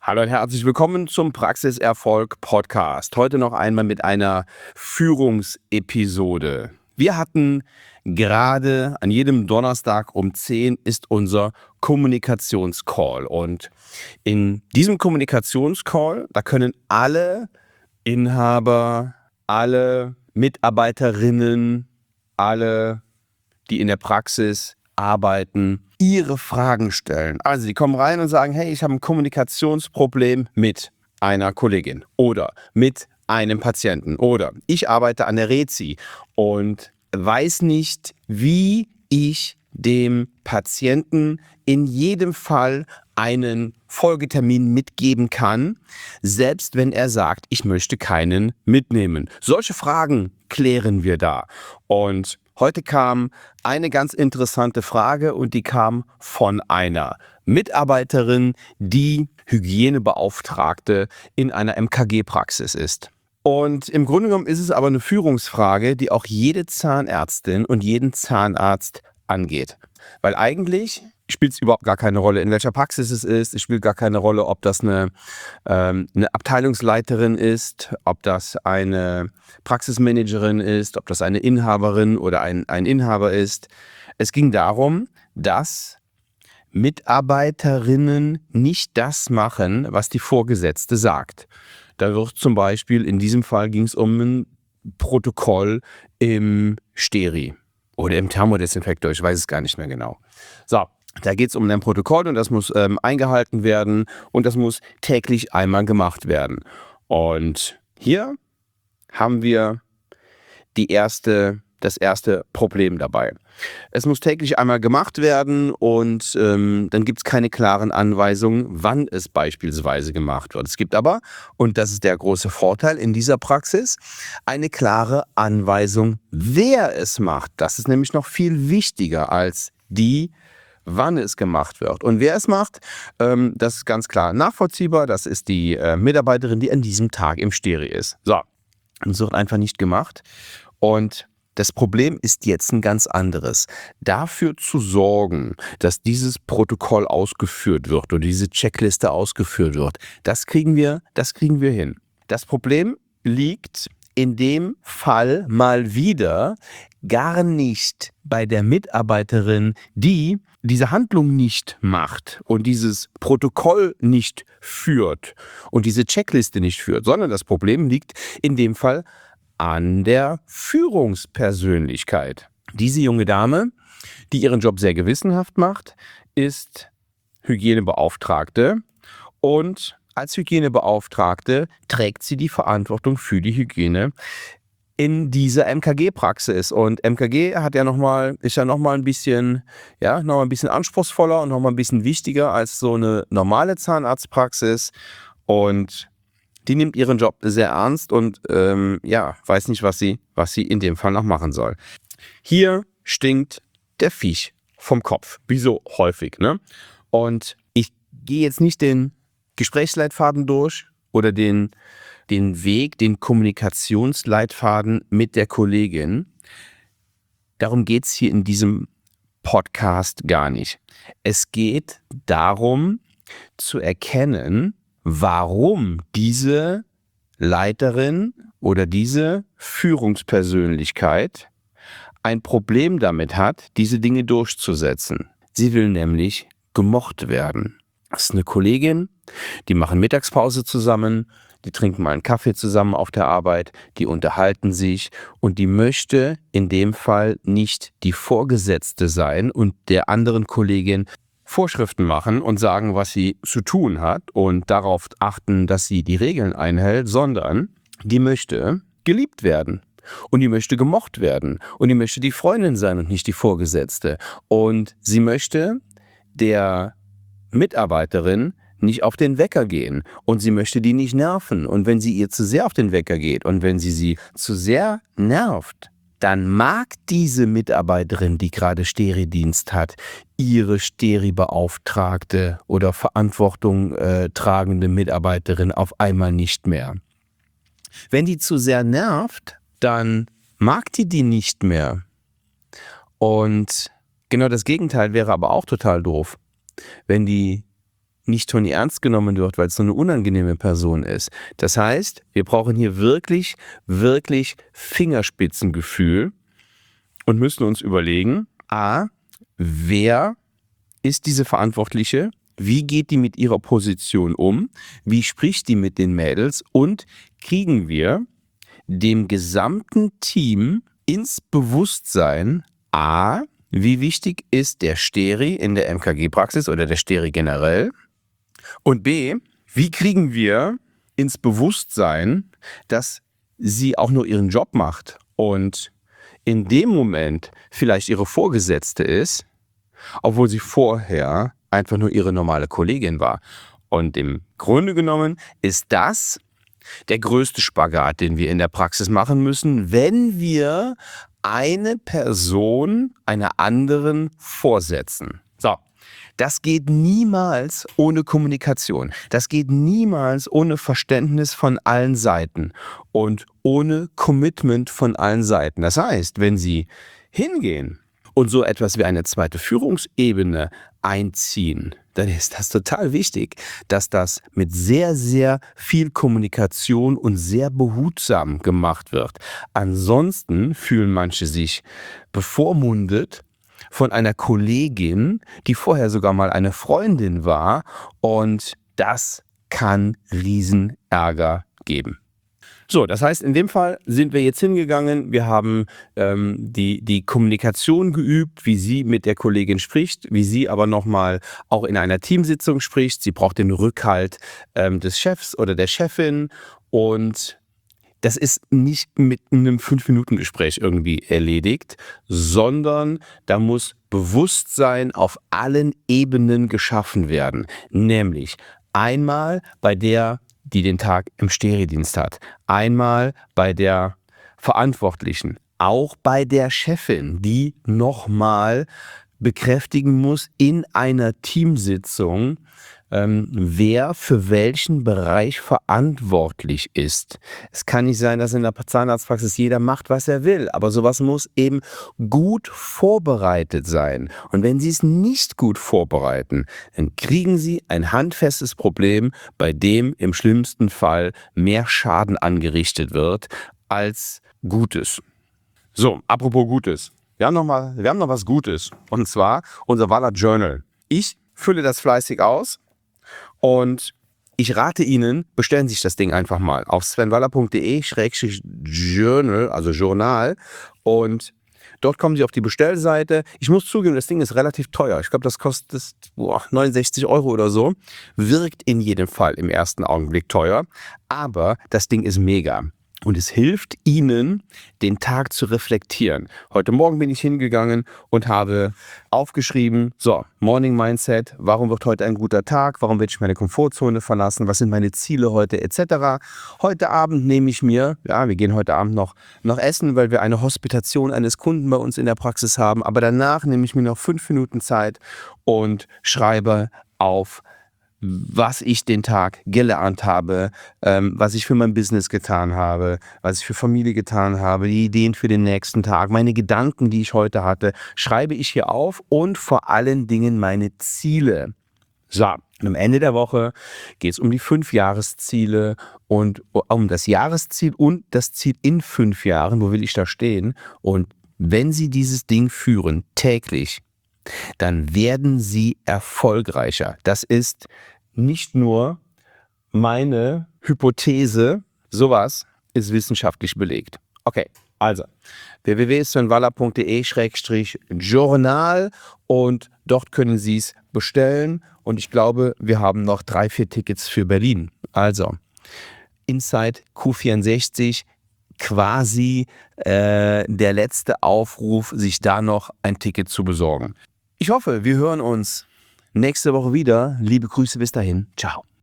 Hallo und herzlich willkommen zum Praxiserfolg Podcast. Heute noch einmal mit einer Führungsepisode. Wir hatten gerade an jedem Donnerstag um 10 ist unser Kommunikationscall. Und in diesem Kommunikationscall, da können alle Inhaber, alle Mitarbeiterinnen, alle, die in der Praxis arbeiten, ihre Fragen stellen. Also sie kommen rein und sagen, hey, ich habe ein Kommunikationsproblem mit einer Kollegin oder mit einem Patienten oder ich arbeite an der Rezi und weiß nicht, wie ich dem Patienten in jedem Fall einen Folgetermin mitgeben kann, selbst wenn er sagt, ich möchte keinen mitnehmen. Solche Fragen klären wir da. Und heute kam eine ganz interessante Frage und die kam von einer Mitarbeiterin, die Hygienebeauftragte in einer MKG-Praxis ist. Und im Grunde genommen ist es aber eine Führungsfrage, die auch jede Zahnärztin und jeden Zahnarzt angeht. Weil eigentlich spielt es überhaupt gar keine Rolle, in welcher Praxis es ist. Es spielt gar keine Rolle, ob das eine Abteilungsleiterin ist, ob das eine Praxismanagerin ist, ob das eine Inhaberin oder ein Inhaber ist. Es ging darum, dass Mitarbeiterinnen nicht das machen, was die Vorgesetzte sagt. Da wird zum Beispiel, in diesem Fall ging es um ein Protokoll im Steri oder im Thermodesinfektor, ich weiß es gar nicht mehr genau. So, da geht es um ein Protokoll und das muss eingehalten werden und das muss täglich einmal gemacht werden. Und hier haben wir das erste Problem dabei. Es muss täglich einmal gemacht werden und dann gibt es keine klaren Anweisungen, wann es beispielsweise gemacht wird. Es gibt aber, und das ist der große Vorteil in dieser Praxis, eine klare Anweisung, wer es macht. Das ist nämlich noch viel wichtiger als wann es gemacht wird. Und wer es macht, das ist ganz klar nachvollziehbar. Das ist die Mitarbeiterin, die an diesem Tag im Steri ist. So, es wird einfach nicht gemacht. Und das Problem ist jetzt ein ganz anderes. Dafür zu sorgen, dass dieses Protokoll ausgeführt wird oder diese Checkliste ausgeführt wird, das kriegen wir hin. Das Problem liegt in dem Fall mal wieder gar nicht bei der Mitarbeiterin, die diese Handlung nicht macht und dieses Protokoll nicht führt und diese Checkliste nicht führt, sondern das Problem liegt in dem Fall an der Führungspersönlichkeit. Diese junge Dame, die ihren Job sehr gewissenhaft macht, ist Hygienebeauftragte und als Hygienebeauftragte trägt sie die Verantwortung für die Hygiene in dieser MKG-Praxis. Und MKG ist ja nochmal ein bisschen anspruchsvoller und nochmal ein bisschen wichtiger als so eine normale Zahnarztpraxis. Und die nimmt ihren Job sehr ernst und weiß nicht, was sie in dem Fall noch machen soll. Hier stinkt der Viech vom Kopf, wie so häufig, ne? Und ich gehe jetzt nicht den Gesprächsleitfaden durch oder den Weg, den Kommunikationsleitfaden mit der Kollegin. Darum geht es hier in diesem Podcast gar nicht. Es geht darum, zu erkennen, warum diese Leiterin oder diese Führungspersönlichkeit ein Problem damit hat, diese Dinge durchzusetzen. Sie will nämlich gemocht werden. Das ist eine Kollegin, die machen Mittagspause zusammen, die trinken mal einen Kaffee zusammen auf der Arbeit, die unterhalten sich und die möchte in dem Fall nicht die Vorgesetzte sein und der anderen Kollegin Vorschriften machen und sagen, was sie zu tun hat und darauf achten, dass sie die Regeln einhält, sondern die möchte geliebt werden. Und die möchte gemocht werden. Und die möchte die Freundin sein und nicht die Vorgesetzte. Und sie möchte der Mitarbeiterin nicht auf den Wecker gehen. Und sie möchte die nicht nerven. Und wenn sie ihr zu sehr auf den Wecker geht und wenn sie zu sehr nervt, dann mag diese Mitarbeiterin, die gerade Steri-Dienst hat, ihre Steri-Beauftragte oder Verantwortung tragende Mitarbeiterin auf einmal nicht mehr. Wenn die zu sehr nervt, dann mag die nicht mehr. Und genau das Gegenteil wäre aber auch total doof. Wenn die nicht Toni ernst genommen wird, weil es so eine unangenehme Person ist. Das heißt, wir brauchen hier wirklich, wirklich Fingerspitzengefühl und müssen uns überlegen, wer ist diese Verantwortliche? Wie geht die mit ihrer Position um? Wie spricht die mit den Mädels? Und kriegen wir dem gesamten Team ins Bewusstsein, wie wichtig ist der Steri in der MKG-Praxis oder der Steri generell? Und B, wie kriegen wir ins Bewusstsein, dass sie auch nur ihren Job macht und in dem Moment vielleicht ihre Vorgesetzte ist, obwohl sie vorher einfach nur ihre normale Kollegin war. Und im Grunde genommen ist das der größte Spagat, den wir in der Praxis machen müssen, wenn wir eine Person einer anderen vorsetzen. So, das geht niemals ohne Kommunikation. Das geht niemals ohne Verständnis von allen Seiten und ohne Commitment von allen Seiten. Das heißt, wenn Sie hingehen und so etwas wie eine zweite Führungsebene einziehen, dann ist das total wichtig, dass das mit sehr, sehr viel Kommunikation und sehr behutsam gemacht wird. Ansonsten fühlen manche sich bevormundet von einer Kollegin, die vorher sogar mal eine Freundin war, und das kann Riesenärger geben. So, das heißt, in dem Fall sind wir jetzt hingegangen, wir haben die Kommunikation geübt, wie sie mit der Kollegin spricht, wie sie aber nochmal auch in einer Teamsitzung spricht. Sie braucht den Rückhalt des Chefs oder der Chefin, und das ist nicht mit einem 5-Minuten-Gespräch irgendwie erledigt, sondern da muss Bewusstsein auf allen Ebenen geschaffen werden. Nämlich einmal bei der, die den Tag im Steri-Dienst hat, einmal bei der Verantwortlichen, auch bei der Chefin, die nochmal bekräftigen muss in einer Teamsitzung, wer für welchen Bereich verantwortlich ist. Es kann nicht sein, dass in der Zahnarztpraxis jeder macht, was er will, aber sowas muss eben gut vorbereitet sein. Und wenn Sie es nicht gut vorbereiten, dann kriegen Sie ein handfestes Problem, bei dem im schlimmsten Fall mehr Schaden angerichtet wird als Gutes. So, apropos Gutes. Wir haben noch was Gutes, und zwar unser Walla Journal. Ich fülle das fleißig aus. Und ich rate Ihnen, bestellen Sie sich das Ding einfach mal auf svenwaller.de/journal, also Journal, und dort kommen Sie auf die Bestellseite. Ich muss zugeben, das Ding ist relativ teuer. Ich glaube, das kostet 69 € oder so. Wirkt in jedem Fall im ersten Augenblick teuer, aber das Ding ist mega. Und es hilft Ihnen, den Tag zu reflektieren. Heute Morgen bin ich hingegangen und habe aufgeschrieben, so, Morning Mindset, warum wird heute ein guter Tag, warum werde ich meine Komfortzone verlassen, was sind meine Ziele heute etc. Heute Abend nehme ich mir, wir gehen heute Abend noch essen, weil wir eine Hospitation eines Kunden bei uns in der Praxis haben, aber danach nehme ich mir noch 5 Minuten Zeit und schreibe auf, was ich den Tag gelernt habe, was ich für mein Business getan habe, was ich für Familie getan habe, die Ideen für den nächsten Tag, meine Gedanken, die ich heute hatte, schreibe ich hier auf, und vor allen Dingen meine Ziele. So, und am Ende der Woche geht es um die 5 Jahresziele und um das Jahresziel und das Ziel in 5 Jahren, wo will ich da stehen? Und wenn Sie dieses Ding führen, täglich, dann werden Sie erfolgreicher. Das ist nicht nur meine Hypothese, sowas ist wissenschaftlich belegt. Okay, also www.svenwaller.de/journal, und dort können Sie es bestellen, und ich glaube, wir haben noch 3-4 Tickets für Berlin. Also Inside Q64, quasi der letzte Aufruf, sich da noch ein Ticket zu besorgen. Ich hoffe, wir hören uns nächste Woche wieder. Liebe Grüße, bis dahin. Ciao.